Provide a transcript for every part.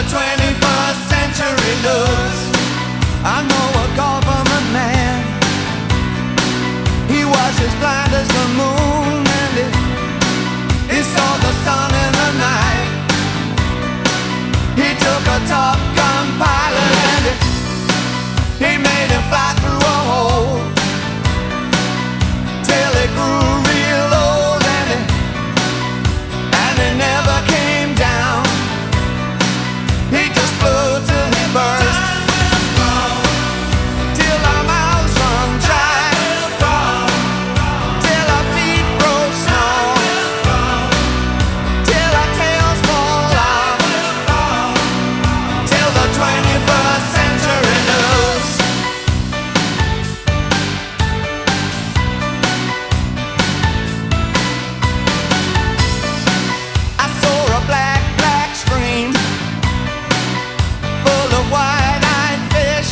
the 21st century looks. I know a government man. He was as blind as the moon, and he saw the sun in the night. He took a Top Gun pilot and he made him fly through a hole till he grew real old, and he never came down. He just flew till he burst, till our mouths run dry, till our feet grow snow, till our tails fall off, till the 21st century knows. I saw a black, black stream full of wide-eyed fish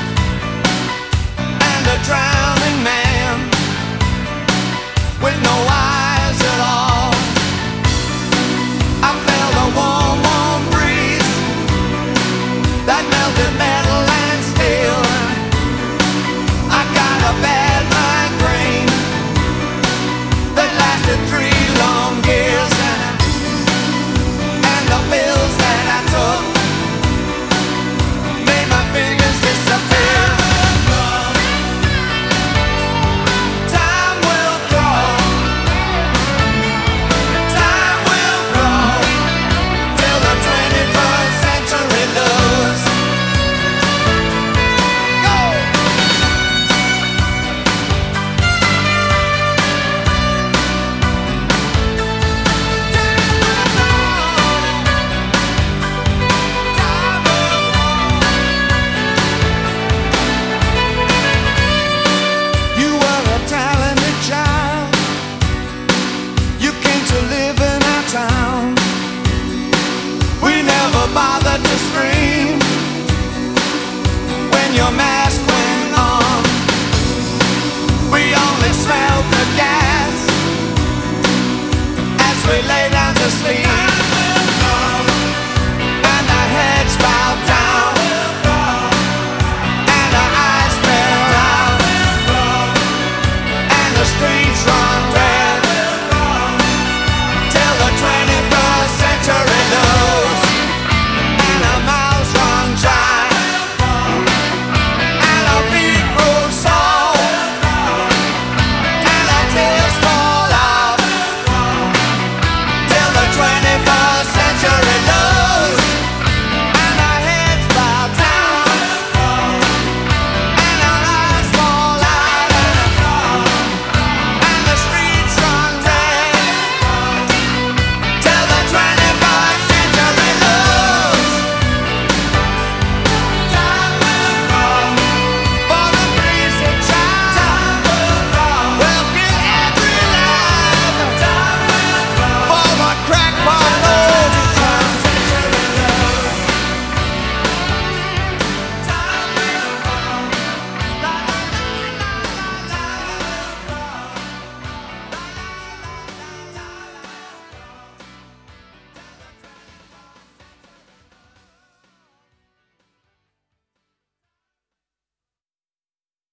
and a drowning man with no eyes at all. I felt a warm, warm breeze that melted metal and steel. I got a bad migraine that lasted 3 long years, and the pills that I took made my fingers disappear. Time will crawl, time will crawl till the 21st century knows. Go! You were a talented child. You came to live in our town. We never bothered to scream when you're mad.